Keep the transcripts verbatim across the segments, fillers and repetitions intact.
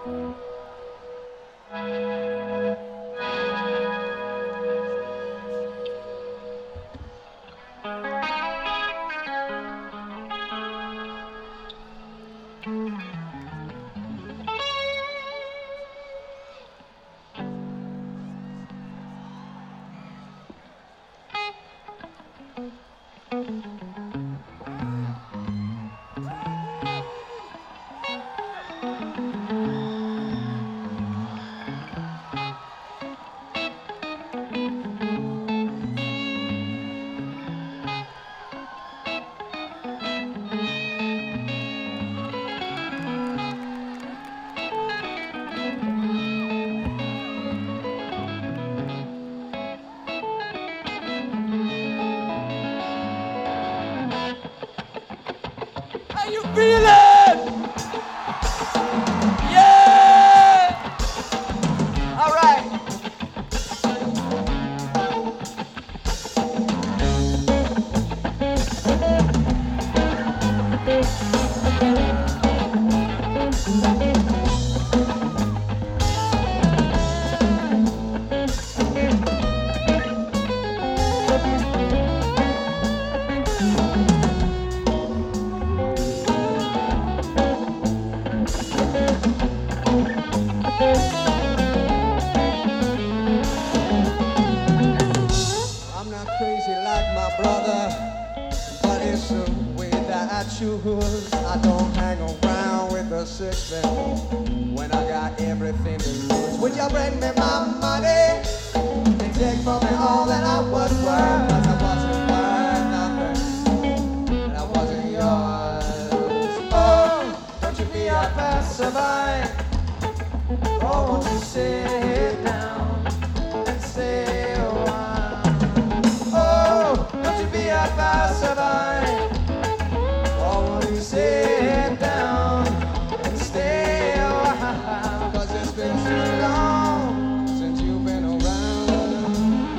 How you feeling? Yeah! All right. I'm not crazy like my brother, but it's the way that I choose. I don't hang around with a sixpence when I got everything to lose. Would you bring me my money and take from me all that I was worth? 'Cause I wasn't worth nothing, and I wasn't yours. Oh, don't you be a passerby. Oh, won't you sit down and stay a while? Oh, don't you be a passerby. Oh, won't you sit down and stay a while? 'Cause it's been too long since you've been around.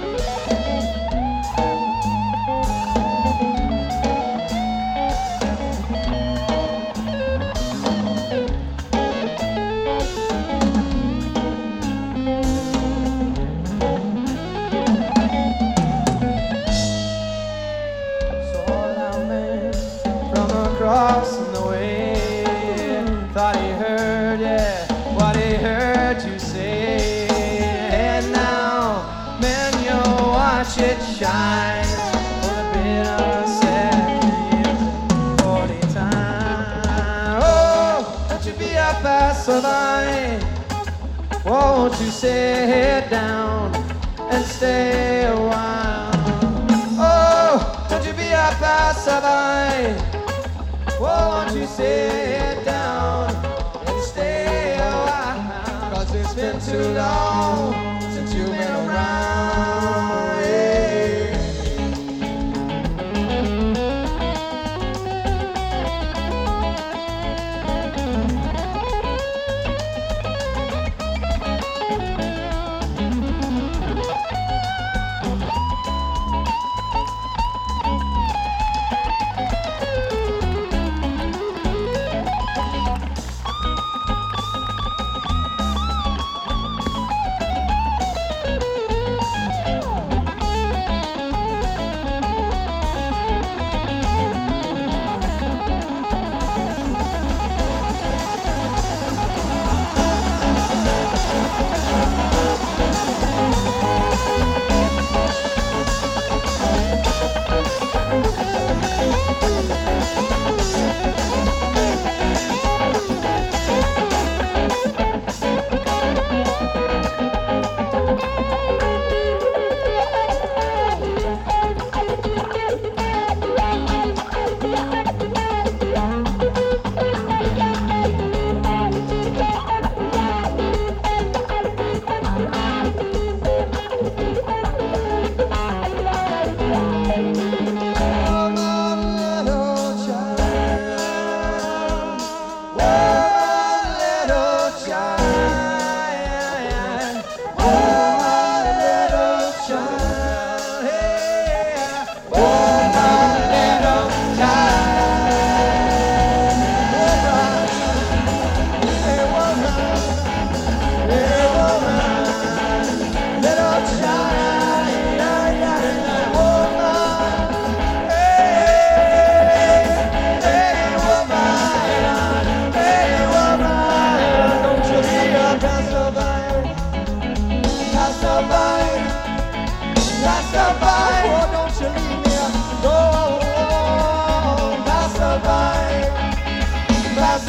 Across the way, thought he heard, yeah, what he heard you say. And now, man, you watch it shine for a bit of second, forty times. Oh, don't you be a passerby. Won't you sit down and stay a while? Oh, don't you be a passerby. Won't you sit down and stay a while? 'Cause it's been too long since you've been around. Yeah.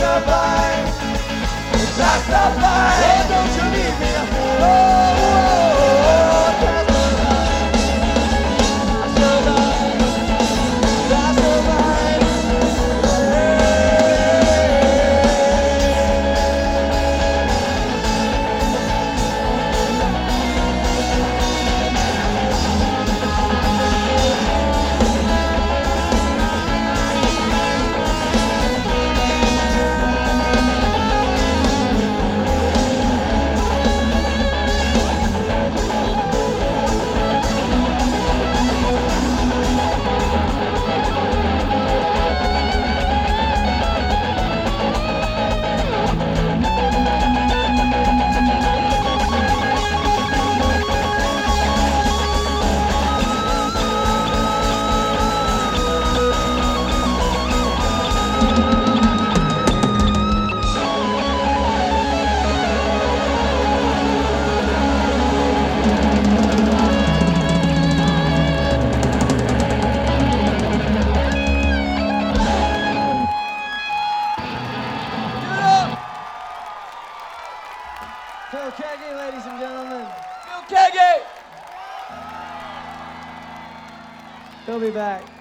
survive. I survive. Oh, don't you leave me. Oh, oh, oh, I survive. I survive. Phil Keaggy, ladies and gentlemen. Phil Keaggy! He'll be back.